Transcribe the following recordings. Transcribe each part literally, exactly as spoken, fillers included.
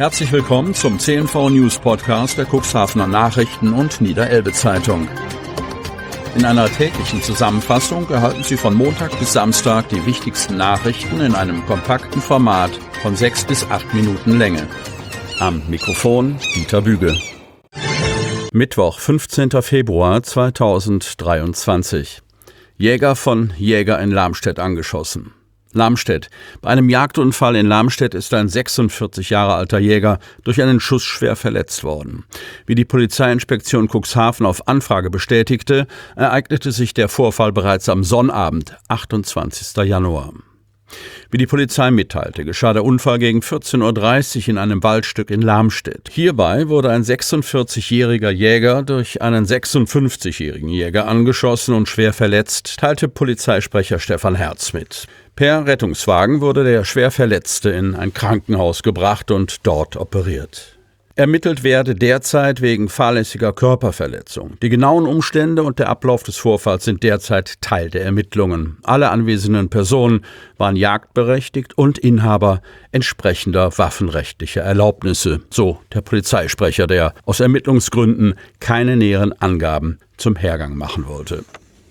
Herzlich willkommen zum C N V News Podcast der Cuxhavener Nachrichten und Niederelbe Zeitung. In einer täglichen Zusammenfassung erhalten Sie von Montag bis Samstag die wichtigsten Nachrichten in einem kompakten Format von sechs bis acht Minuten Länge. Am Mikrofon Dieter Büge. Mittwoch, fünfzehnter Februar zweitausenddreiundzwanzig. Jäger von Jäger in Lamstedt angeschossen. Lamstedt. Bei einem Jagdunfall in Lamstedt ist ein sechsundvierzig Jahre alter Jäger durch einen Schuss schwer verletzt worden. Wie die Polizeiinspektion Cuxhaven auf Anfrage bestätigte, ereignete sich der Vorfall bereits am Sonnabend, achtundzwanzigster Januar. Wie die Polizei mitteilte, geschah der Unfall gegen vierzehn Uhr dreißig in einem Waldstück in Lamstedt. Hierbei wurde ein sechsundvierzigjähriger Jäger durch einen sechsundfünfzigjährigen Jäger angeschossen und schwer verletzt, teilte Polizeisprecher Stefan Herz mit. Per Rettungswagen wurde der schwer Verletzte in ein Krankenhaus gebracht und dort operiert. Ermittelt werde derzeit wegen fahrlässiger Körperverletzung. Die genauen Umstände und der Ablauf des Vorfalls sind derzeit Teil der Ermittlungen. Alle anwesenden Personen waren jagdberechtigt und Inhaber entsprechender waffenrechtlicher Erlaubnisse, so der Polizeisprecher, der aus Ermittlungsgründen keine näheren Angaben zum Hergang machen wollte.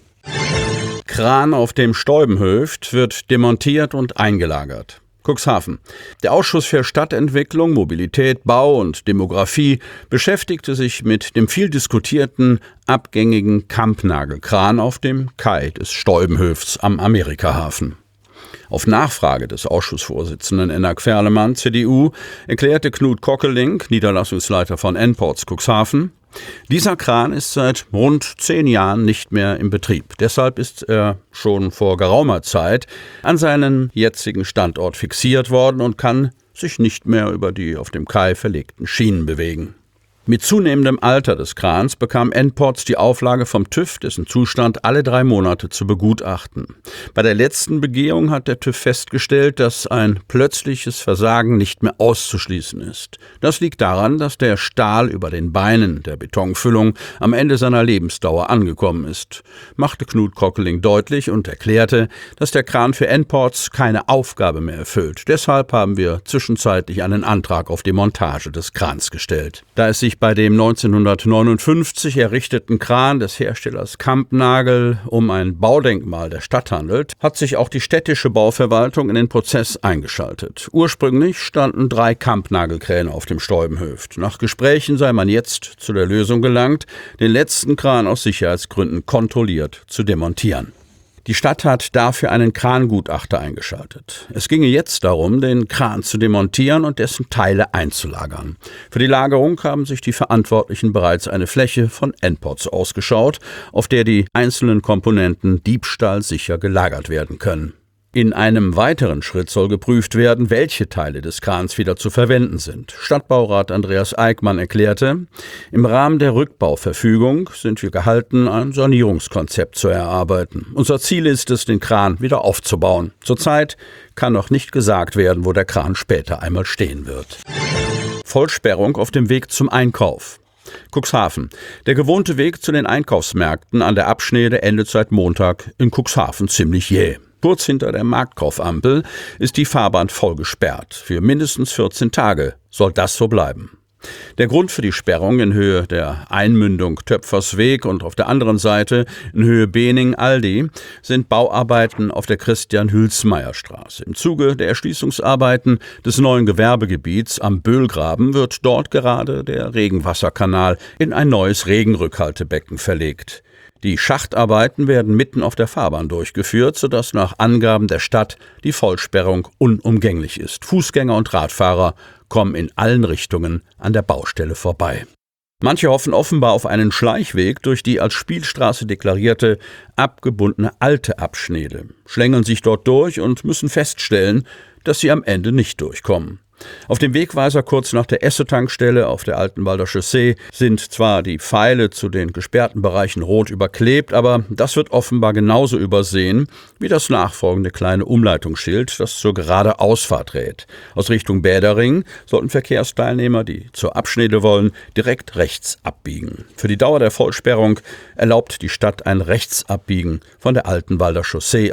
Kran auf dem Steubenhöft wird demontiert und eingelagert. Cuxhaven. Der Ausschuss für Stadtentwicklung, Mobilität, Bau und Demografie beschäftigte sich mit dem viel diskutierten, abgängigen Kampnagelkran auf dem Kai des Steubenhöfts am Amerikahafen. Auf Nachfrage des Ausschussvorsitzenden Enak Ferlemann, C D U, erklärte Knut Kockeling, Niederlassungsleiter von N-Ports Cuxhaven, dieser Kran ist seit rund zehn Jahren nicht mehr in Betrieb. Deshalb ist er schon vor geraumer Zeit an seinen jetzigen Standort fixiert worden und kann sich nicht mehr über die auf dem Kai verlegten Schienen bewegen. Mit zunehmendem Alter des Krans bekam N-Ports die Auflage vom TÜV, dessen Zustand alle drei Monate zu begutachten. Bei der letzten Begehung hat der TÜV festgestellt, dass ein plötzliches Versagen nicht mehr auszuschließen ist. Das liegt daran, dass der Stahl über den Beinen der Betonfüllung am Ende seiner Lebensdauer angekommen ist, machte Knut Kockeling deutlich und erklärte, dass der Kran für N-Ports keine Aufgabe mehr erfüllt. Deshalb haben wir zwischenzeitlich einen Antrag auf die Montage des Krans gestellt. Da es sich bei dem neunzehnhundertneunundfünfzig errichteten Kran des Herstellers Kampnagel um ein Baudenkmal der Stadt handelt, hat sich auch die städtische Bauverwaltung in den Prozess eingeschaltet. Ursprünglich standen drei Kampnagelkräne auf dem Steubenhöft. Nach Gesprächen sei man jetzt zu der Lösung gelangt, den letzten Kran aus Sicherheitsgründen kontrolliert zu demontieren. Die Stadt hat dafür einen Krangutachter eingeschaltet. Es ginge jetzt darum, den Kran zu demontieren und dessen Teile einzulagern. Für die Lagerung haben sich die Verantwortlichen bereits eine Fläche von N-Ports ausgeschaut, auf der die einzelnen Komponenten diebstahlsicher gelagert werden können. In einem weiteren Schritt soll geprüft werden, welche Teile des Krans wieder zu verwenden sind. Stadtbaurat Andreas Eickmann erklärte, im Rahmen der Rückbauverfügung sind wir gehalten, ein Sanierungskonzept zu erarbeiten. Unser Ziel ist es, den Kran wieder aufzubauen. Zurzeit kann noch nicht gesagt werden, wo der Kran später einmal stehen wird. Vollsperrung auf dem Weg zum Einkauf. Cuxhaven. Der gewohnte Weg zu den Einkaufsmärkten an der Abschnede endet seit Montag in Cuxhaven ziemlich jäh. Kurz hinter der Marktkaufampel ist die Fahrbahn voll gesperrt. Für mindestens vierzehn Tage soll das so bleiben. Der Grund für die Sperrung in Höhe der Einmündung Töpfersweg und auf der anderen Seite in Höhe Bening-Aldi sind Bauarbeiten auf der Christian-Hülsmeyer-Straße. Im Zuge der Erschließungsarbeiten des neuen Gewerbegebiets am Böhlgraben wird dort gerade der Regenwasserkanal in ein neues Regenrückhaltebecken verlegt. Die Schachtarbeiten werden mitten auf der Fahrbahn durchgeführt, sodass nach Angaben der Stadt die Vollsperrung unumgänglich ist. Fußgänger und Radfahrer kommen in allen Richtungen an der Baustelle vorbei. Manche hoffen offenbar auf einen Schleichweg durch die als Spielstraße deklarierte, abgebundene alte Abschnitte, schlängeln sich dort durch und müssen feststellen, dass sie am Ende nicht durchkommen. Auf dem Wegweiser kurz nach der Esse-Tankstelle auf der Altenwalder Chaussee sind zwar die Pfeile zu den gesperrten Bereichen rot überklebt, aber das wird offenbar genauso übersehen wie das nachfolgende kleine Umleitungsschild, das zur Geradeausfahrt rät. Aus Richtung Bädering sollten Verkehrsteilnehmer, die zur Abschnede wollen, direkt rechts abbiegen. Für die Dauer der Vollsperrung erlaubt die Stadt ein Rechtsabbiegen von der Altenwalder Chaussee aus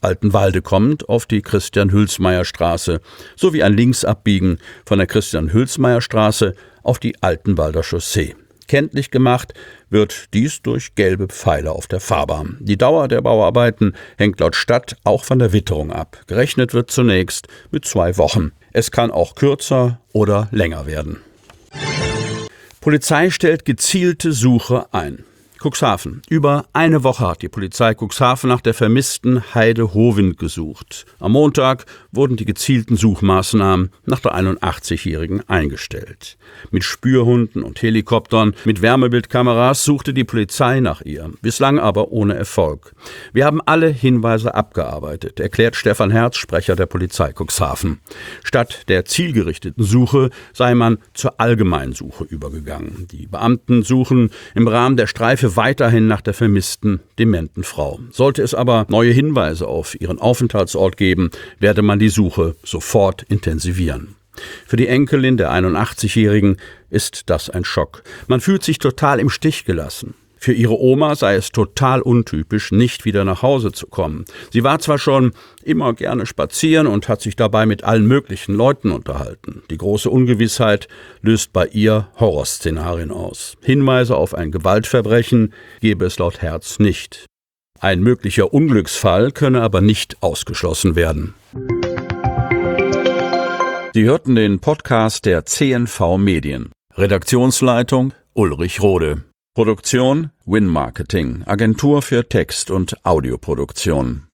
Altenwalde kommend auf die Christian-Hülsmeyer-Straße sowie ein Linksabbiegen von der Christian-Hülsmeyer-Straße auf die Altenwalder Chaussee. Kenntlich gemacht wird dies durch gelbe Pfeile auf der Fahrbahn. Die Dauer der Bauarbeiten hängt laut Stadt auch von der Witterung ab. Gerechnet wird zunächst mit zwei Wochen. Es kann auch kürzer oder länger werden. Polizei stellt gezielte Suche ein. Cuxhaven. Über eine Woche hat die Polizei Cuxhaven nach der vermissten Heide Hovind gesucht. Am Montag wurden die gezielten Suchmaßnahmen nach der einundachtzigjährigen eingestellt. Mit Spürhunden und Helikoptern, mit Wärmebildkameras suchte die Polizei nach ihr, bislang aber ohne Erfolg. Wir haben alle Hinweise abgearbeitet, erklärt Stefan Herz, Sprecher der Polizei Cuxhaven. Statt der zielgerichteten Suche sei man zur Allgemeinsuche übergegangen. Die Beamten suchen im Rahmen der Streife weiterhin nach der vermissten, dementen Frau. Sollte es aber neue Hinweise auf ihren Aufenthaltsort geben, werde man die Suche sofort intensivieren. Für die Enkelin der einundachtzigjährigen ist das ein Schock. Man fühlt sich total im Stich gelassen. Für ihre Oma sei es total untypisch, nicht wieder nach Hause zu kommen. Sie war zwar schon immer gerne spazieren und hat sich dabei mit allen möglichen Leuten unterhalten. Die große Ungewissheit löst bei ihr Horrorszenarien aus. Hinweise auf ein Gewaltverbrechen gebe es laut Herz nicht. Ein möglicher Unglücksfall könne aber nicht ausgeschlossen werden. Sie hörten den Podcast der C N V Medien. Redaktionsleitung Ulrich Rode. Produktion Win Marketing, Agentur für Text- und Audioproduktion.